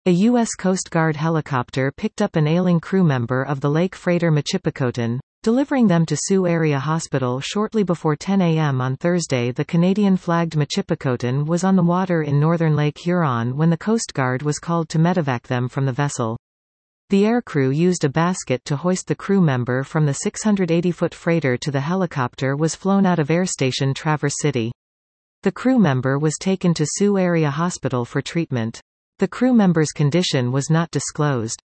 A U.S. Coast Guard helicopter picked up an ailing crew member of the Lake freighter Michipicoten, delivering them to Sioux Area Hospital shortly before 10 a.m. on Thursday. The Canadian-flagged Michipicoten was on the water in northern Lake Huron when the Coast Guard was called to medevac them from the vessel. The aircrew used a basket to hoist the crew member from the 680-foot freighter to the helicopter was flown out of Air Station Traverse City. The crew member was taken to Sioux Area Hospital for treatment. The crew member's condition was not disclosed.